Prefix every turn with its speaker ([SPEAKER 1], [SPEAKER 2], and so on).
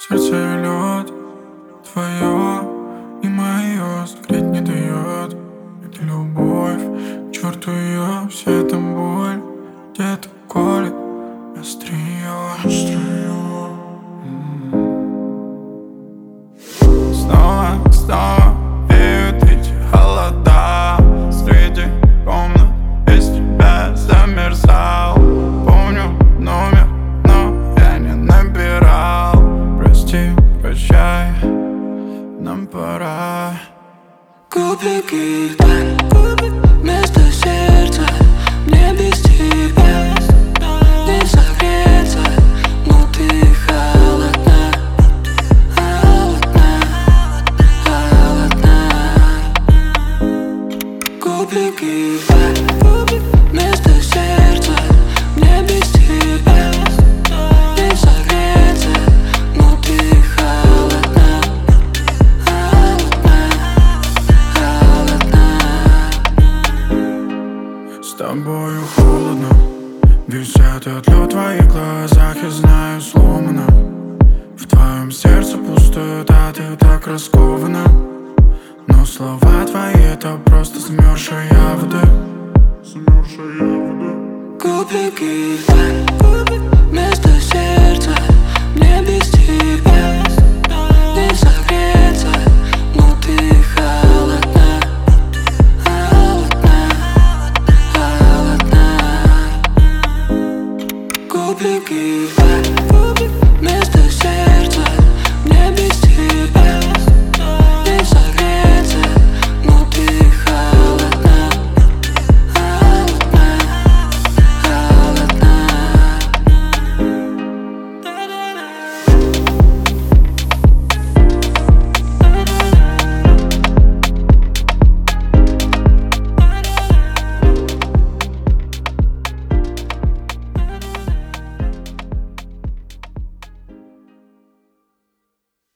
[SPEAKER 1] Сердце и лед, твое и мое согреть не дает. Это любовь, к черту ее, вся эта боль где-то колет острие. Снова веют эти холода. Среди комнат без тебя замерзал. Помню номер, но я не набирал. Прости, прощай, нам пора.
[SPEAKER 2] Купи гитарь, вместо сердца. Мне без тебя не согреться. Но ты холодна, холодна, холодна. Купи гитарь, вместо сердца. Мне без тебя не согреться. Но ты холодна, холодна, холодна.
[SPEAKER 1] С тобою холодно, висят отлет в твоих глазах. Я знаю, сломано. В твоем сердце пустота, ты так расколота.